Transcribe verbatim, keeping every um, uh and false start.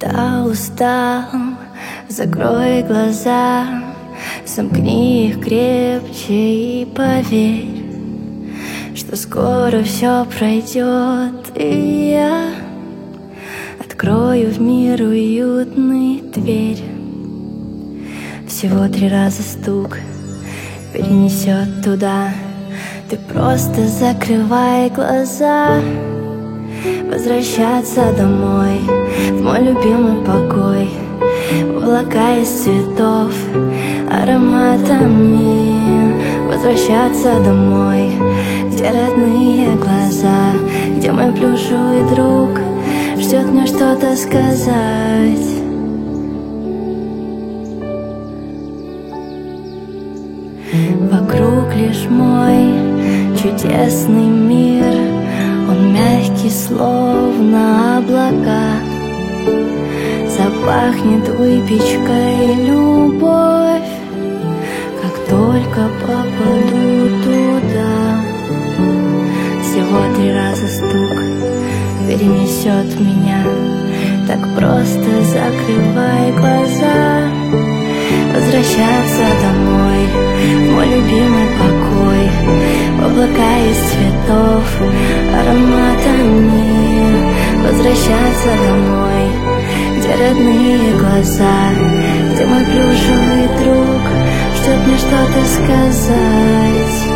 Когда устал, закрой глаза, сомкни их крепче и поверь, что скоро все пройдет, и я открою в мир уютный дверь. Всего три раза стук перенесет туда. Ты просто закрывай глаза. Возвращаться домой, в мой любимый покой, в облака из цветов, ароматами. Возвращаться домой, где родные глаза, где мой плюшевый друг ждет мне что-то сказать. Вокруг лишь мой чудесный мир, он мягкий, словно облака. Запахнет выпечкой любовь, как только попаду туда. Всего три раза стук перенесет меня. Так просто закрывай глаза. Возвращаться домой, в мой любимый покой, в облака из цветов, ароматами. Возвращаться домой, где родные глаза, где мой плюшевый друг ждет мне что-то сказать.